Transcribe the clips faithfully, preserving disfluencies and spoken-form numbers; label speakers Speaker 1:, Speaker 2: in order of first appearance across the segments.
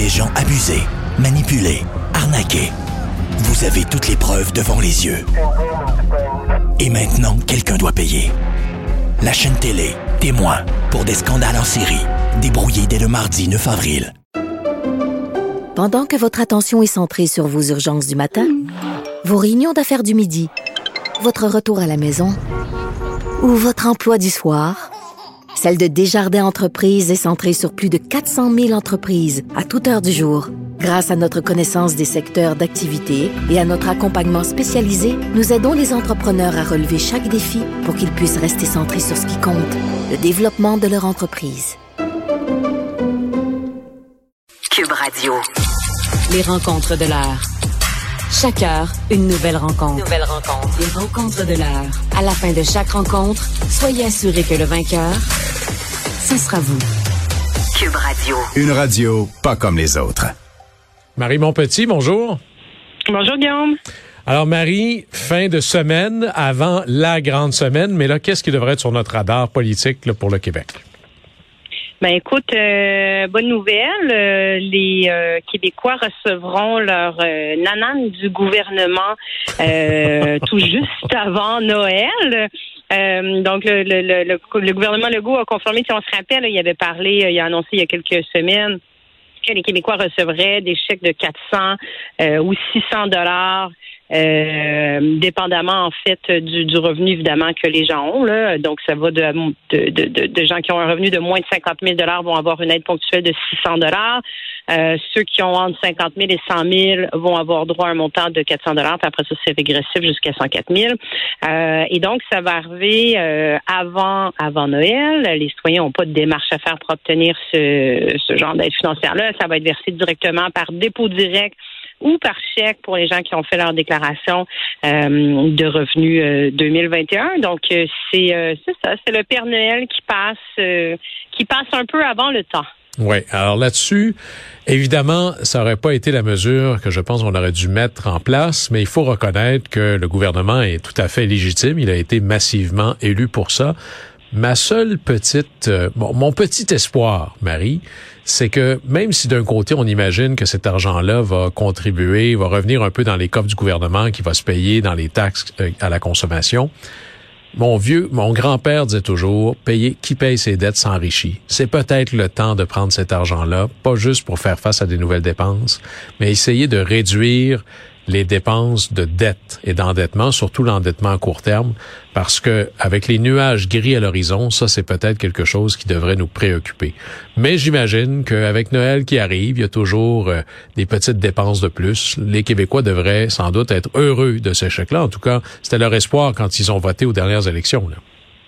Speaker 1: des gens abusés, manipulés, arnaqués. Vous avez toutes les preuves devant les yeux. Et maintenant, quelqu'un doit payer. La chaîne télé, témoin, pour des scandales en série, débrouillés dès le mardi neuf avril.
Speaker 2: Pendant que votre attention est centrée sur vos urgences du matin, vos réunions d'affaires du midi, votre retour à la maison ou votre emploi du soir, celle de Desjardins Entreprises est centrée sur plus de quatre cent mille entreprises à toute heure du jour. Grâce à notre connaissance des secteurs d'activité et à notre accompagnement spécialisé, nous aidons les entrepreneurs à relever chaque défi pour qu'ils puissent rester centrés sur ce qui compte, le développement de leur entreprise.
Speaker 3: Cube Radio. Les rencontres de l'heure. Chaque heure, une nouvelle rencontre. Nouvelle rencontre. Les rencontres de l'heure. À la fin de chaque rencontre, soyez assurés que le vainqueur, ce sera vous. Cube Radio.
Speaker 4: Une radio pas comme les autres.
Speaker 5: Marie Montpetit, bonjour.
Speaker 6: Bonjour Guillaume.
Speaker 5: Alors Marie, fin de semaine avant la grande semaine, mais là, qu'est-ce qui devrait être sur notre radar politique là, pour le Québec?
Speaker 6: Ben écoute, euh, bonne nouvelle, euh, les euh, Québécois recevront leur euh, nanane du gouvernement euh, tout juste avant Noël. Euh, donc le, le, le, le gouvernement Legault a confirmé, si on se rappelle, il avait parlé, il a annoncé il y a quelques semaines que les Québécois recevraient des chèques de quatre cents euh, ou six cents dollars. Euh, dépendamment en fait du, du revenu évidemment que les gens ont là, donc ça va de, de, de, de gens qui ont un revenu de moins de cinquante mille dollars vont avoir une aide ponctuelle de six cents dollars. Euh, ceux qui ont entre cinquante mille et cent mille vont avoir droit à un montant de quatre cents dollars. Puis après ça c'est régressif jusqu'à cent quatre mille. Euh, et donc ça va arriver euh, avant avant Noël. Les citoyens n'ont pas de démarche à faire pour obtenir ce, ce genre d'aide financière là. Ça va être versé directement par dépôt direct ou par chèque pour les gens qui ont fait leur déclaration euh, de revenus euh, deux mille vingt et un. Donc, euh, c'est, euh, c'est ça, c'est le Père Noël qui passe, euh, qui passe un peu avant le temps.
Speaker 5: Oui, alors là-dessus, évidemment, ça n'aurait pas été la mesure que je pense qu'on aurait dû mettre en place, mais il faut reconnaître que le gouvernement est tout à fait légitime. Il a été massivement élu pour ça. Ma seule petite, euh, bon, mon petit espoir, Marie, c'est que même si d'un côté on imagine que cet argent-là va contribuer, va revenir un peu dans les coffres du gouvernement, qui va se payer dans les taxes euh, à la consommation, mon vieux, mon grand-père disait toujours, payer, qui paye ses dettes s'enrichit. C'est peut-être le temps de prendre cet argent-là, pas juste pour faire face à des nouvelles dépenses, mais essayer de réduire les dépenses de dette et d'endettement, surtout l'endettement à court terme, parce que avec les nuages gris à l'horizon, ça c'est peut-être quelque chose qui devrait nous préoccuper. Mais j'imagine qu'avec Noël qui arrive, il y a toujours euh, des petites dépenses de plus. Les Québécois devraient sans doute être heureux de ce chèque-là. En tout cas, c'était leur espoir quand ils ont voté aux dernières élections, là.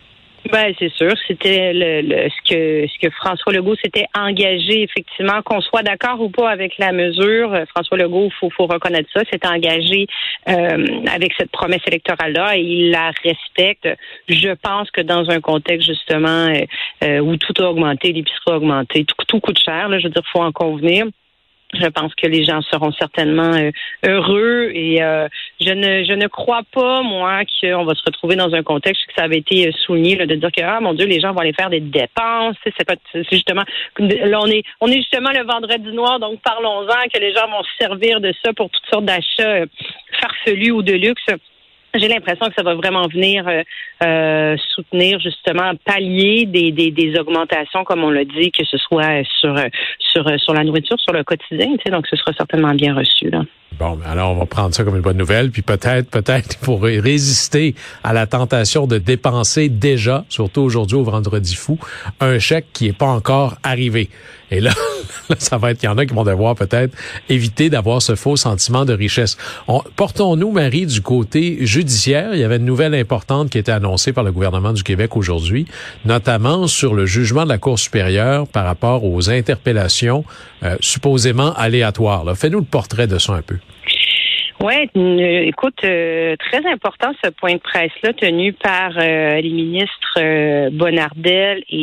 Speaker 6: Ben c'est sûr, c'était le, le ce que ce que François Legault s'était engagé effectivement, qu'on soit d'accord ou pas avec la mesure. François Legault, faut faut reconnaître ça, s'est engagé euh, avec cette promesse électorale-là et il la respecte. Je pense que dans un contexte justement euh, euh, où tout a augmenté, l'épicerie a augmenté, tout, tout coûte cher. Là, je veux dire, faut en convenir. Je pense que les gens seront certainement euh, heureux et euh, je ne je ne crois pas, moi, qu'on va se retrouver dans un contexte que ça avait été souligné là, de dire que ah mon Dieu, les gens vont aller faire des dépenses. C'est, pas, c'est justement là on est on est justement le vendredi noir, donc parlons-en que les gens vont se servir de ça pour toutes sortes d'achats farfelus ou de luxe. J'ai l'impression que ça va vraiment venir euh, euh, soutenir justement pallier des, des, des augmentations, comme on l'a dit, que ce soit sur sur sur la nourriture, sur le quotidien, tu sais, donc ce sera certainement bien reçu là.
Speaker 5: Bon, alors on va prendre ça comme une bonne nouvelle, puis peut-être, peut-être pour résister à la tentation de dépenser déjà, surtout aujourd'hui au Vendredi fou, un chèque qui est pas encore arrivé. Et là, ça va être, il y en a qui vont devoir peut-être éviter d'avoir ce faux sentiment de richesse. On, portons-nous, Marie, du côté judiciaire. Il y avait une nouvelle importante qui était annoncée par le gouvernement du Québec aujourd'hui, notamment sur le jugement de la Cour supérieure par rapport aux interpellations euh, supposément aléatoires. Là. Fais-nous le portrait de ça un peu.
Speaker 6: Oui, écoute, euh, très important ce point de presse-là tenu par euh, les ministres euh, Bonnardel et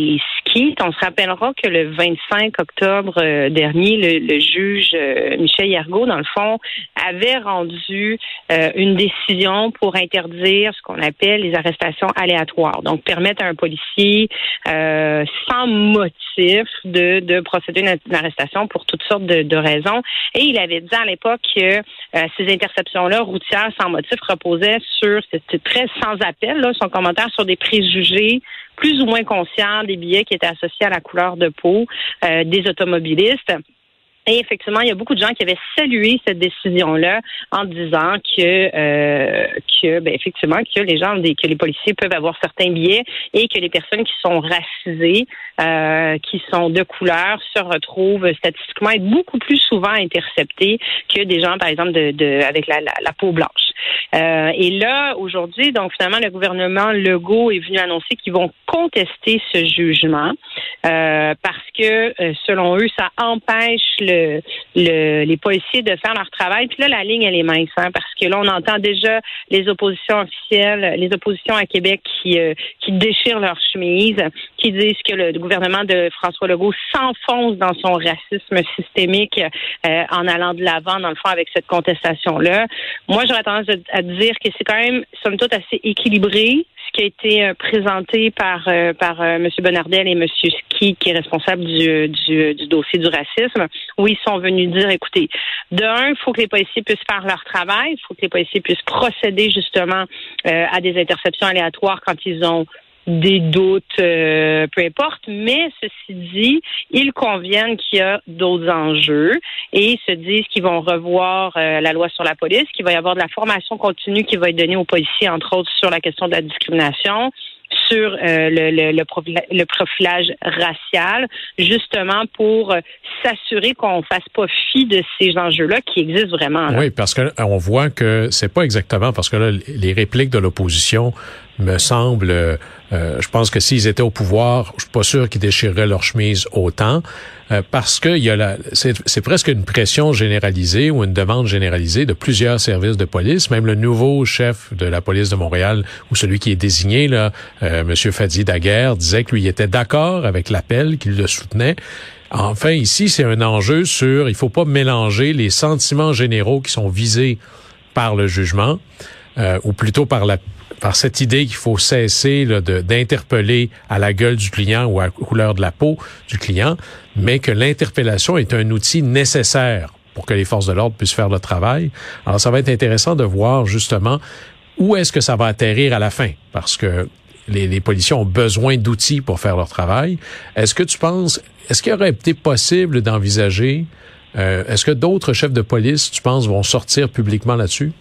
Speaker 6: Keith. On se rappellera que le vingt-cinq octobre euh, dernier, le, le juge euh, Michel Yargaud, dans le fond, avait rendu euh, une décision pour interdire ce qu'on appelle les arrestations aléatoires. Donc, permettre à un policier, euh, sans motif, de, de procéder à une arrestation pour toutes sortes de, de raisons. Et il avait dit à l'époque que euh, ces interceptions-là, routières sans motif, reposaient sur, c'était très sans appel, là, son commentaire sur des préjugés plus ou moins conscients des billets qui étaient associés à la couleur de peau euh, des automobilistes. Et effectivement, il y a beaucoup de gens qui avaient salué cette décision-là en disant que, euh, que, ben effectivement, que les gens, que les policiers peuvent avoir certains billets et que les personnes qui sont racisées, euh, qui sont de couleur, se retrouvent statistiquement être beaucoup plus souvent interceptées que des gens, par exemple, de, de avec la, la, la peau blanche. Euh, et là, aujourd'hui, donc finalement, le gouvernement Legault est venu annoncer qu'ils vont contester ce jugement euh, parce que, euh, selon eux, ça empêche le, le, les policiers de faire leur travail. Puis là, la ligne, elle est mince, hein, parce que là, on entend déjà les oppositions officielles, les oppositions à Québec qui, euh, qui déchirent leur chemise, qui disent que le gouvernement de François Legault s'enfonce dans son racisme systémique euh, en allant de l'avant, dans le fond, avec cette contestation-là. Moi, j'aurais tendance à dire que c'est quand même, somme toute, assez équilibré, ce qui a été euh, présenté par euh, par euh, M. Bonnardel et M. Ski, qui est responsable du, du, du dossier du racisme, où ils sont venus dire, écoutez, de un, il faut que les policiers puissent faire leur travail, il faut que les policiers puissent procéder justement euh, à des interceptions aléatoires quand ils ont des doutes, euh, peu importe, mais ceci dit, ils conviennent qu'il y a d'autres enjeux et ils se disent qu'ils vont revoir euh, la loi sur la police, qu'il va y avoir de la formation continue qui va être donnée aux policiers, entre autres, sur la question de la discrimination, sur euh, le, le, le, profila- le profilage racial, justement pour euh, s'assurer qu'on fasse pas fi de ces enjeux-là qui existent vraiment. Là.
Speaker 5: Oui, parce que on voit que c'est pas exactement, parce que là, les répliques de l'opposition me semblent, euh, je pense que s'ils étaient au pouvoir, je suis pas sûr qu'ils déchireraient leur chemise autant, euh, parce que il y a la, c'est, c'est presque une pression généralisée ou une demande généralisée de plusieurs services de police, même le nouveau chef de la police de Montréal ou celui qui est désigné là, euh, Monsieur Fadi Daguerre, disait que lui était d'accord avec l'appel, qu'il le soutenait. Enfin, ici, c'est un enjeu sur, il faut pas mélanger les sentiments généraux qui sont visés par le jugement, euh, ou plutôt par la par cette idée qu'il faut cesser là, de, d'interpeller à la gueule du client ou à la couleur de la peau du client, mais que l'interpellation est un outil nécessaire pour que les forces de l'ordre puissent faire le travail. Alors, ça va être intéressant de voir justement où est-ce que ça va atterrir à la fin, parce que les, les policiers ont besoin d'outils pour faire leur travail. Est-ce que tu penses, est-ce qu'il aurait été possible d'envisager, euh, est-ce que d'autres chefs de police, tu penses, vont sortir publiquement là-dessus?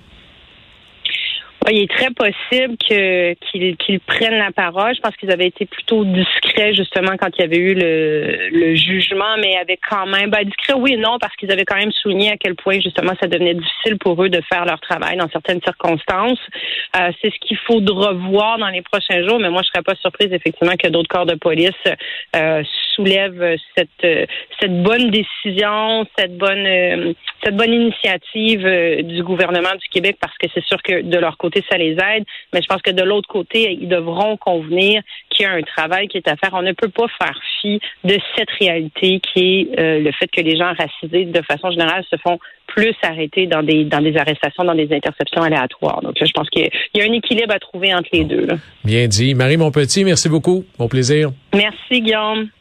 Speaker 6: Il est très possible que, qu'ils, qu'ils prennent la parole. Je pense qu'ils avaient été plutôt discrets, justement, quand il y avait eu le, le jugement, mais avec quand même, ben, discrets, oui et non, parce qu'ils avaient quand même souligné à quel point, justement, ça devenait difficile pour eux de faire leur travail dans certaines circonstances. Euh, c'est ce qu'il faudra voir dans les prochains jours, mais moi, je serais pas surprise, effectivement, que d'autres corps de police euh, soulèvent cette, cette bonne décision, cette bonne, euh, cette bonne initiative euh, du gouvernement du Québec, parce que c'est sûr que de leur côté, ça les aide, mais je pense que de l'autre côté, ils devront convenir qu'il y a un travail qui est à faire. On ne peut pas faire fi de cette réalité qui est euh, le fait que les gens racisés, de façon générale, se font plus arrêter dans des dans des arrestations, dans des interceptions aléatoires. Donc là, je pense qu'il y a un équilibre à trouver entre les deux. Là.
Speaker 5: Bien dit. Marie Montpetit, merci beaucoup. Bon plaisir.
Speaker 6: Merci, Guillaume.